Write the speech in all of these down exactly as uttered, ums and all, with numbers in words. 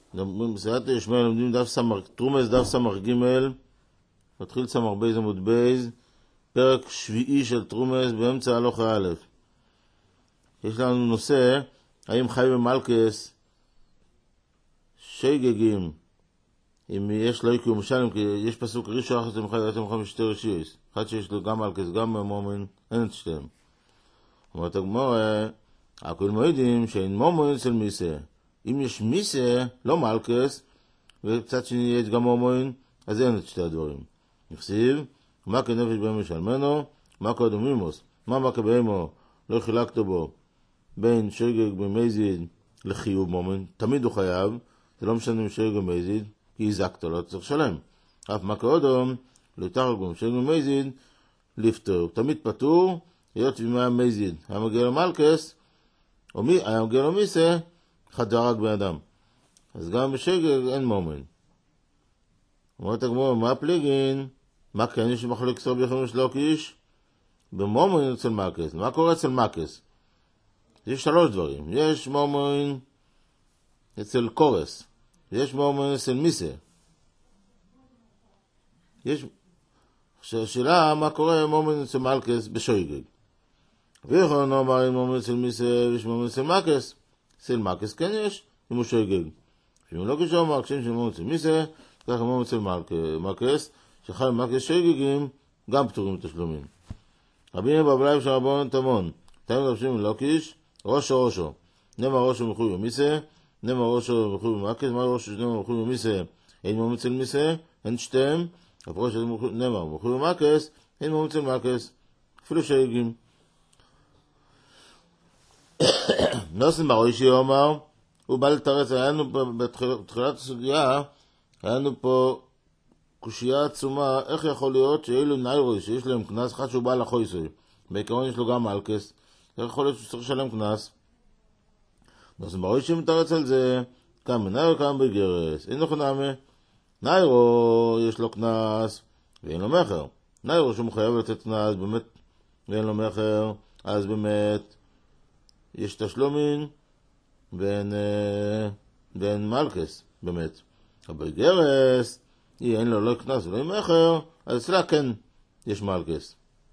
בסייעתא דשמיא לומדים דף סמ"ר, תרומס דף סמ"ר ג', מתחיל סמ"ר בייז עמוד בייז, פרק שביעי של תרומס באמצע הלכה א'. יש לנו נושא, האם חי ומלכס שייגגים, אם יש לו יקום משלם, כי יש פסוק ראשון אחת אתם חי ואתם חי משתי רשיס, אחד שיש לו גם מלכס, גם מומין, אין את שתיהם. אומרת הגמרא, הכל מועידים שאין מומין אצל מיסה. אם יש מיסה, לא מלכס, וקצת שני יש גם מומין, אז אין את שתי הדברים. נכסיב, מה כנפש בהם משלמנו, מה קודם מימוס, מה מה כבאמו, לא חילקת בו, בין שייגג במזיד לחיוב מומין, תמיד הוא חייב, זה לא משנה אם שייגג במזיד, כי הזקת לו, צריך לשלם. אף מה קודם, לא תחל בו, שייגג במזיד, לפטור, תמיד פטור, היות ומה המזיד, היה מגיע למלכס, או מי, היה מגיע למיסה, אחד דרג באדם. אז גם בשייגג אין מומין. אומרת הגמרא, מה פליגין? מה כן יש מחלוקת רבי יוחנן וריש לקיש? במומין אצל מלכס. מה קורה אצל מלכס? יש שלוש דברים. יש מומין אצל קורס. יש מומין אצל מיסה. יש... השאלה מה קורה מומין אצל מלכס בשייגג. רבי יוחנן אומר אם מומין אצל מיסה ויש מומין אצל מלכס. אצל מלכס כן יש, אם הוא שייגג. אם לא כשאומר, אומר, כשם שמומין אצל מיסה, ככה מומין אצל מלכס, שחל מלכס שייגגים, גם פטורים בתשלומים. רבי יהודה בבלייב של רבנן תמון, תמיד רבשים לקיש, ראשו ראשו. נאמר ראשו מחוי במיסה, נאמר ראשו מחוי במלכס, מה ראשו שנאמר מחוי במיסה, אין מומין אצל מיסה, אין שתיהם, הפרוש נאמר מחוי במלכס, אין מומין אצל מלכס, אפילו שייגגים. נוסן בראשי אומר, הוא בא לתרץ, היה לנו בתחילת הסוגיה, היה לנו פה קושייה עצומה, איך יכול להיות שאילו ניירוי, שיש להם כנס, אחד שהוא בא לחויסוי, בעיקרון יש לו גם מלכס, איך יכול להיות שהוא צריך לשלם כנס? נוסן בראשי מתרץ על זה, כאן בניירו, כאן בגרס, אין לו חנמה, ניירו יש לו כנס, ואין לו מחר, ניירו שהוא מחייב לתת כנס, באמת, ואין לו מחר, אז באמת, יש תשלומים בין, בין מלכס, באמת. אבל גרס, אין לו לא כנס ולא עם מחר, אז אצלה כן יש מלכס.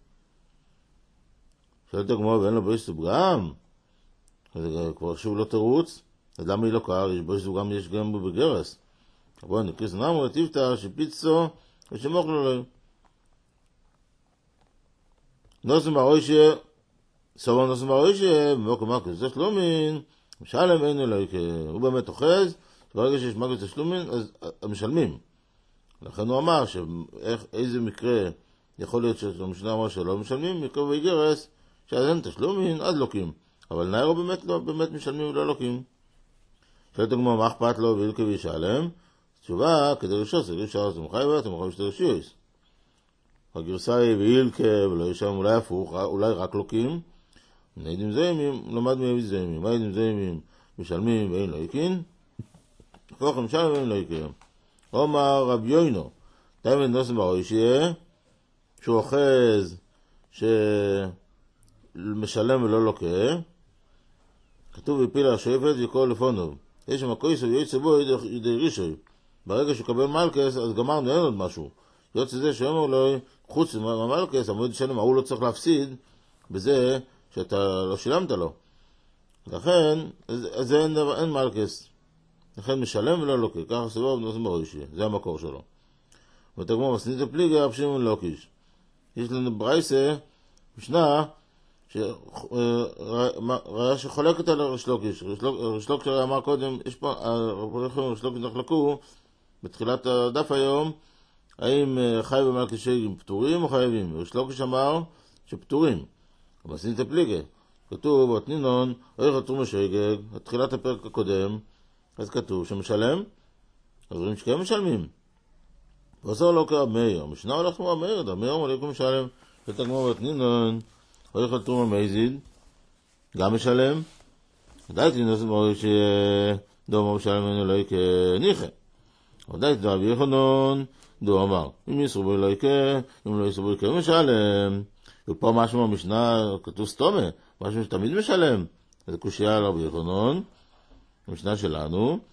שאלת הגמרא ואין לו בריש סוגם, אז כבר שוב לא תרוץ, אז למה היא לא קרה? יש בריש סוגם, יש גם בגרס. בואו נקריס נאמר, תפתח, שפיצו, ושמוך לו לו. נוסם בראשי, סבון נוסם בראשי, במוקר מלכס תשלומין, משלם אין אלוהי, הוא באמת אוחז, ברגע שיש מלכס תשלומין, אז משלמים. לכן הוא אמר שאיזה מקרה יכול להיות שהמשנה אמר שלא משלמים, מקרה ויגרס, שאז אין תשלומין, אז לוקים. אבל ניירו באמת לא, באמת משלמים ולא לוקים. שאלת הגמרא, מה אכפת לו וילכה וישלם? תשובה, כדי לשוס, זה רישר זה מחייב, אתם מחייב שתי רשיס. הגרסה היא וילכה ולא ישלם, אולי הפוך, אולי רק לוקים. נהידים זיימים, למד מהם זיימים, מה נהידים זיימים? משלמים ואין לא יקין, כוח משלם ואין לא יקין. אומר רבי יוינו, תמיד נוסם בראשי, שהוא אוחז שמשלם ולא לוקה, כתוב בפילה השואפת וכל לפונו. יש שם הכויס ויועץ בו ידי רישוי. ברגע שקבל מלכס, אז גמרנו, אין עוד משהו. יועץ זה שאומר לו, חוץ מהמלכס, המועד שלם, הוא לא צריך להפסיד בזה שאתה לא שילמת לו. לכן, אז, אז אין, אין מלכס. לכן משלם ולא לוקה. ככה סבב נוסם בראשי. זה המקור שלו. ותגמור מסנית הפליגה, רב שמעון לוקיש. יש לנו ברייסה, משנה, ראה שחולקת על ריש לוקיש. ריש לוקיש אמר קודם, יש פה, ריש לוקיש נחלקו, בתחילת הדף היום, האם חי ומלכס שייגגים פטורים או חייבים? ריש לוקיש אמר שפטורים. מסנית הפליגה. כתוב, בתנינון, איך התרומה שייגג, התחילת הפרק הקודם, אז כתוב שמשלם, אז רואים שכם משלמים. ועושה לא קרב מאיר, המשנה הולך כמו מאיר, דמיר מלכו משלם, ותגמור בתנינון, איך התרומה מייזיד, גם משלם, ודאיתי נוסף מורי שדומה משלם ממנו לא יקה ניחה. ודאיתי דרבי יוחנן, דו אמר, אם יסרו בו לא יקה, אם לא יסרו בו יקה משלם. ופה משהו במשנה כתוב סתומה, משהו שתמיד משלם. זה קושייה על רבי יוחנן, המשנה שלנו,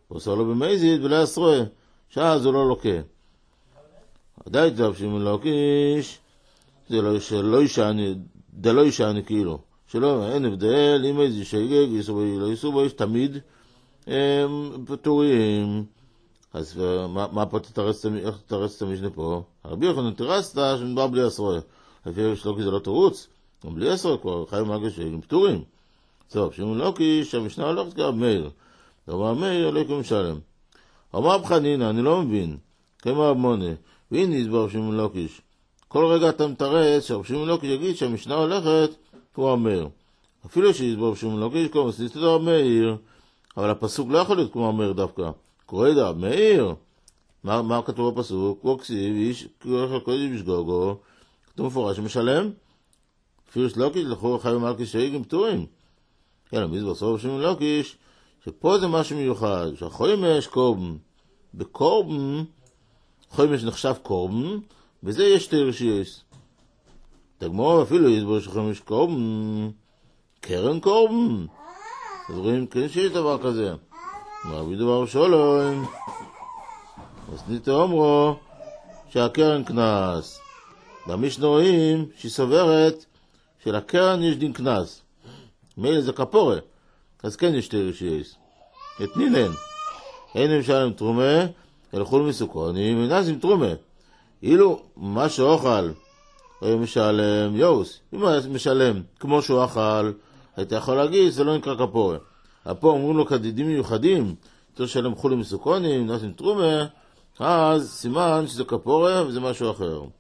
ועושה לו במזיד ולא עשרה, שאז הוא לא לוקה. עדיין טוב שמעון לוקיש, זה לא שלא ישעני, דלא ישעני כאילו, שלא, אין הבדל, אם איזה שגג, ייסו בו, לא ייסו בו, יש תמיד הם פטורים. אז מה, מה פה תתרץ, איך תתרץ את המשנה פה? הרבי יוחנן תרצת שמדבר בלי עשרה. לפי שלוקי זה לא תירוץ, גם בלי עשרה כבר חיים מהגה שגגים פטורים. טוב, שמעון לוקיש, המשנה הולכת כרב מאיר. אמר מאיר, אלוהיכם שלם. אמר בחנינא, אני לא מבין. כמו אבמונה, והנה יסבר שמעון לוקיש. כל רגע אתה מתרץ שרב שמעון לוקיש יגיד שהמשנה הולכת כמו מאיר. אפילו שיסבר שמעון לוקיש, כמו מסליסת רב מאיר, אבל הפסוק לא יכול להיות כמו מאיר דווקא. קורא דרב מאיר. מה, מה כתוב בפסוק? כמו כסיב, איש, כמו קודש בשגוגו, כתוב מפורש שמשלם. אפילו שלוקיש, לכו חיים מלכיס שגגים פטורים. יאללה, מסבר סוף שמעון לוקיש, שפה זה משהו מיוחד, שהחומש קורבן, בקורבן, חומש נחשב קורבן, וזה יש שתי רשייס. תגמור אפילו יסבור שחומש קורבן, קרן קורבן. אז רואים כן שיש דבר כזה. מרבי דבר שולום, מסנית אומרו, שהקרן כנס. במשנה רואים שהיא סוברת שלקרן יש דין כנס. מילא זה כפורה. אז כן יש שתי רשייס. התנינן, אין הם משלם תרומה, הלכו למסוכונים, ונעשים תרומה. אילו מה שאוכל, הוא משלם יוס. אם הוא משלם כמו שהוא אכל, היית יכול להגיד, זה לא נקרא כפורה. פה אמרו לו כדידים מיוחדים, יותר שלם חול למסוכונים, נעשים תרומה, אז סימן שזה כפורה וזה משהו אחר.